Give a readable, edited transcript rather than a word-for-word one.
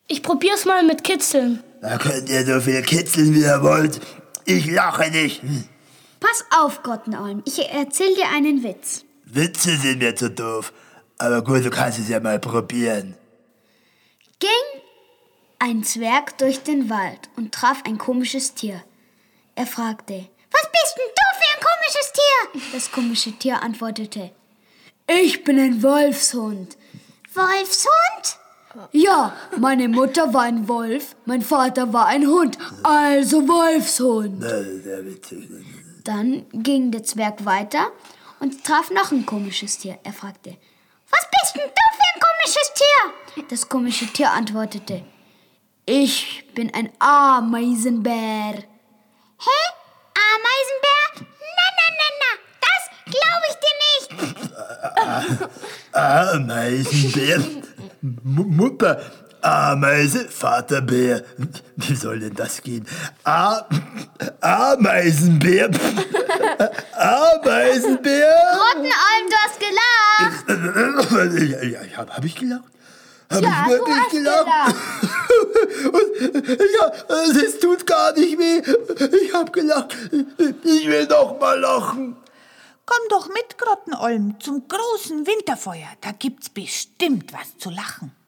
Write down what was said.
Ich probier's mal mit Kitzeln. Da könnt ihr so viel kitzeln, wie ihr wollt. Ich lache nicht. Pass auf, Grottenolm, ich erzähl dir einen Witz. Witze sind mir zu doof. Aber gut, du kannst es ja mal probieren. Ging ein Zwerg durch den Wald und traf ein komisches Tier. Er fragte, was bist denn du für ein komisches Tier? Das komische Tier antwortete, ich bin ein Wolfshund. Wolfshund? Ja, meine Mutter war ein Wolf, mein Vater war ein Hund, also Wolfshund. Sehr witzig. Dann ging der Zwerg weiter und traf noch ein komisches Tier. Er fragte, was bist denn du für ein komisches Tier? Das komische Tier antwortete, ich bin ein Ameisenbär. Hä? Ameisenbär? Na, das glaube ich dir nicht. Ameisenbär. Mutter, Ameise, Vater Bär. Wie soll denn das gehen? Ameisenbär. Ameisenbär. Grottenolm, du hast gelacht. Hab ich gelacht? Hab ich wirklich gelacht? Und es tut gar nicht weh. Ich hab gelacht. Ich will noch mal lachen. Komm doch mit, Grottenolm, zum großen Winterfeuer. Da gibt's bestimmt was zu lachen.